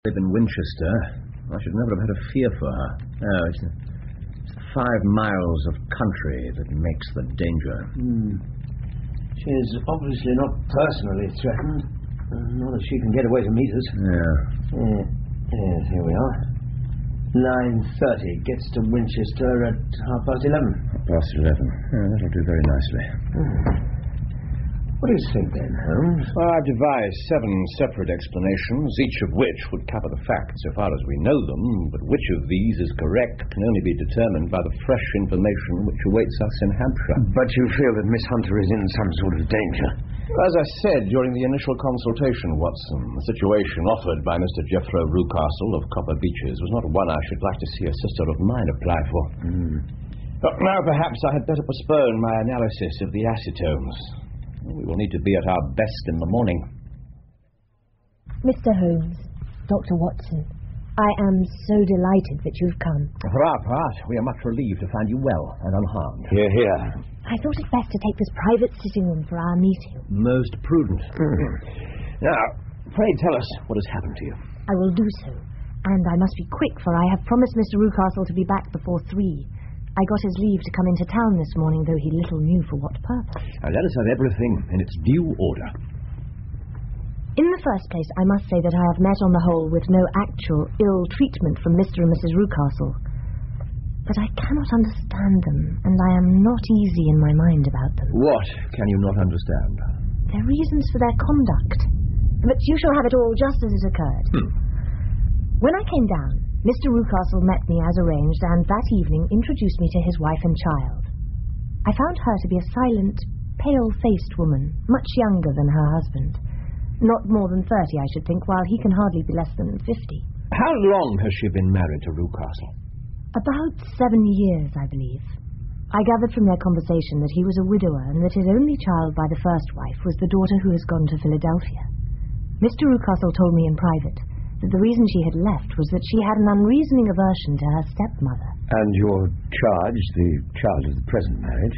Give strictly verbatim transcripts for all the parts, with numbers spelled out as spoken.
live in Winchester, I should never have had a fear for her. Oh, it's the, it's the five miles of country that makes the danger. Hmm. She's obviously not personally threatened. Uh, not if she can get away to meet us. Yeah. Yeah. Yes, here we are. nine thirty. Gets to Winchester at half past eleven. Half past eleven. Oh, that'll do very nicely. Hmm. What do you think, then, Holmes? Well, I've devised seven separate explanations, each of which would cover the facts so far as we know them, but which of these is correct can only be determined by the fresh information which awaits us in Hampshire. But you feel that Miss Hunter is in some sort of danger? As I said during the initial consultation, Watson, the situation offered by Mister Jethro Rucastle of Copper Beeches was not one I should like to see a sister of mine apply for. Mm. But now perhaps I had better postpone my analysis of the acetones. We will need to be at our best in the morning. Mister Holmes, Doctor Watson, I am so delighted that you've come. For our part, we are much relieved to find you well and unharmed. Here, here. I thought it best to take this private sitting room for our meeting. Most prudent. Mm. Now, pray tell us what has happened to you. I will do so. And I must be quick, for I have promised Mister Rucastle to be back before three. I got his leave to come into town this morning, though he little knew for what purpose. Now, let us have everything in its due order. In the first place, I must say that I have met on the whole with no actual ill treatment from Mister and Missus Rucastle. But I cannot understand them, and I am not easy in my mind about them. What can you not understand? Their reasons for their conduct. But you shall have it all just as it occurred. Hmm. When I came down, Mister Rucastle met me as arranged, and that evening introduced me to his wife and child. I found her to be a silent, pale-faced woman, much younger than her husband. Not more than thirty, I should think, while he can hardly be less than fifty. How long has she been married to Rucastle? About seven years, I believe. I gathered from their conversation that he was a widower, and that his only child by the first wife was the daughter who has gone to Philadelphia. Mister Rucastle told me in private that the reason she had left was that she had an unreasoning aversion to her stepmother. And your charge, the child of the present marriage?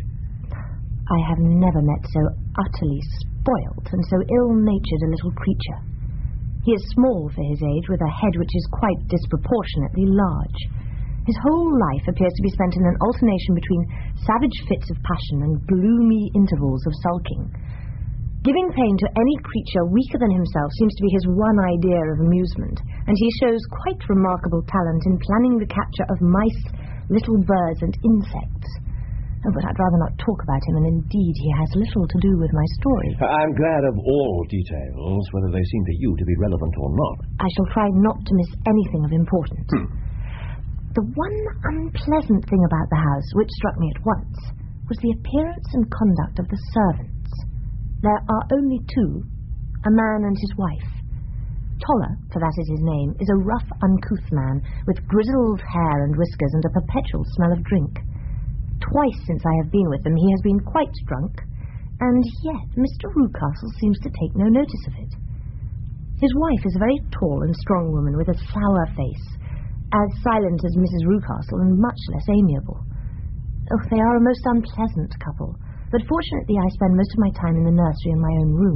I have never met so utterly spoilt and so ill-natured a little creature. He is small for his age, with a head which is quite disproportionately large. His whole life appears to be spent in an alternation between savage fits of passion and gloomy intervals of sulking. Giving pain to any creature weaker than himself seems to be his one idea of amusement, and he shows quite remarkable talent in planning the capture of mice, little birds, and insects. Oh, but I'd rather not talk about him, and indeed he has little to do with my story. I'm glad of all details, whether they seem to you to be relevant or not. I shall try not to miss anything of importance. Hmm. The one unpleasant thing about the house, which struck me at once, was the appearance and conduct of the servants. There are only two, a man and his wife. Toller, for that is his name, is a rough, uncouth man with grizzled hair and whiskers and a perpetual smell of drink. Twice since I have been with them he has been quite drunk, and yet Mister Rucastle seems to take no notice of it. His wife is a very tall and strong woman with a sour face, as silent as Missus Rucastle and much less amiable. Oh, they are a most unpleasant couple. But fortunately I spend most of my time in the nursery in my own room.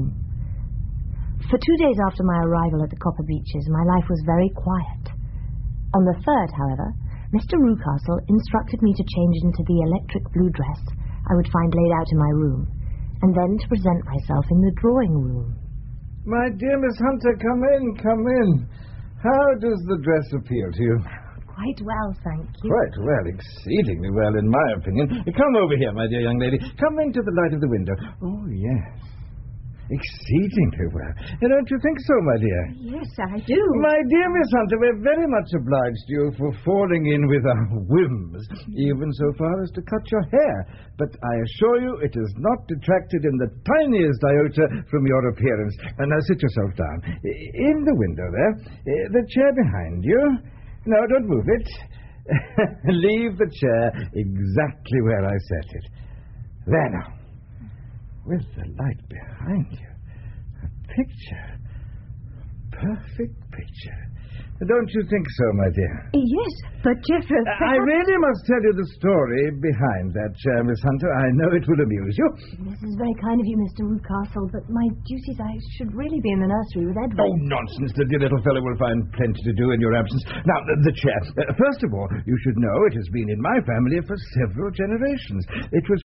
For two days after my arrival at the Copper Beeches, my life was very quiet. On the third, however, Mister Rucastle instructed me to change into the electric blue dress I would find laid out in my room, and then to present myself in the drawing room. My dear Miss Hunter, come in, come in. How does the dress appeal to you? Quite well, thank you. Quite well, exceedingly well, in my opinion. Come over here, my dear young lady. Come into the light of the window. Oh, yes. Exceedingly well. Don't you think so, my dear? Yes, I do. My dear Miss Hunter, we're very much obliged to you for falling in with our whims, even so far as to cut your hair. But I assure you it is not detracted in the tiniest iota from your appearance. And now sit yourself down. In the window there, the chair behind you. No, don't move it. Leave the chair exactly where I set it. There now. With the light behind you. A picture. Perfect picture. Don't you think so, my dear? Yes, but Geoffrey... Uh, I really must tell you the story behind that chair, Miss Hunter. I know it will amuse you. This is very kind of you, Mister Rucastle, but my duties, I should really be in the nursery with Edward. Oh, nonsense. The dear little fellow will find plenty to do in your absence. Now, the, the chair. Uh, first of all, you should know it has been in my family for several generations. It was